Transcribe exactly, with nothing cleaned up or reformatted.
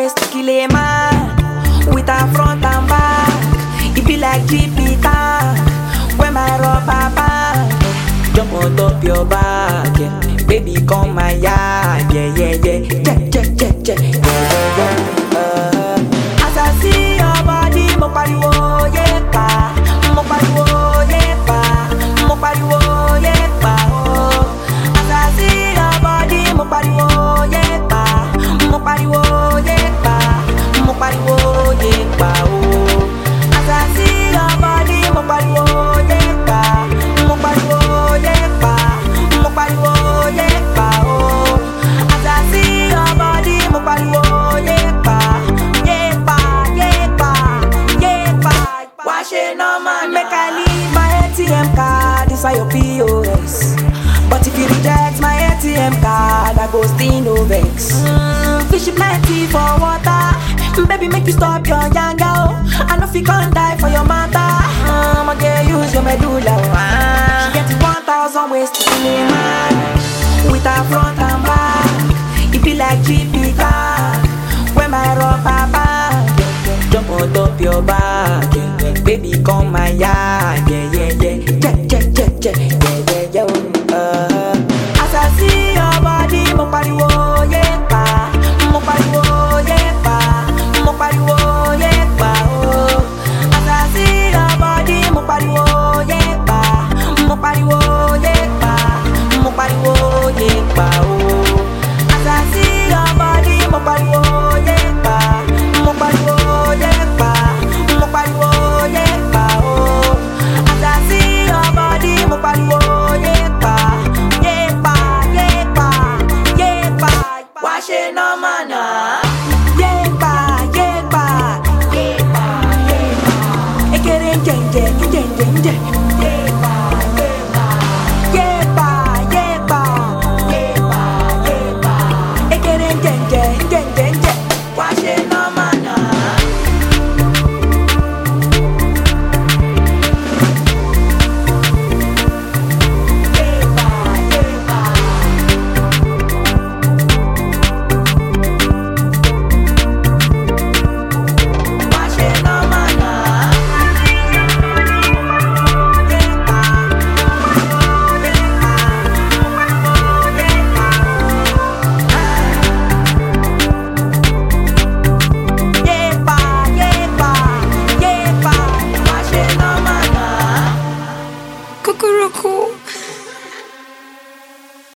waist to kill a man. With a front and back, it be like G P tank. When my rubber band jump on top your back, yeah. Baby come my yard, yeah, yeah, yeah, yeah, yeah, yeah, yeah, yeah, yeah. Uh, as I see your body, mo pariwo yepa, mo pariwo yepa, mo pariwo yepa. Oh, as I see your body, mo pariwo yepa, mo pariwo yepa, mo pariwo yepa. Oh, as I see your body, mo pariwo yepa, mo pariwo yepa, mo pariwo yepa. Oh, as I see your body, mo pariwo yepa, yepa, yepa, yepa. Wash it no man, make I leave my A T M card inside your P O S. But if you reject my A T M card, I go still no vex. Mm, fish plenty for water, baby make you stop your yanga. Oh, I know if you can't die for your mother. Mm, I'ma get use your medulla. Ah, she get one thousand ways to kill a man. With her front and back, it be like G P car. When my rubber band jump on top your back, yeah. Baby come my yard, yeah.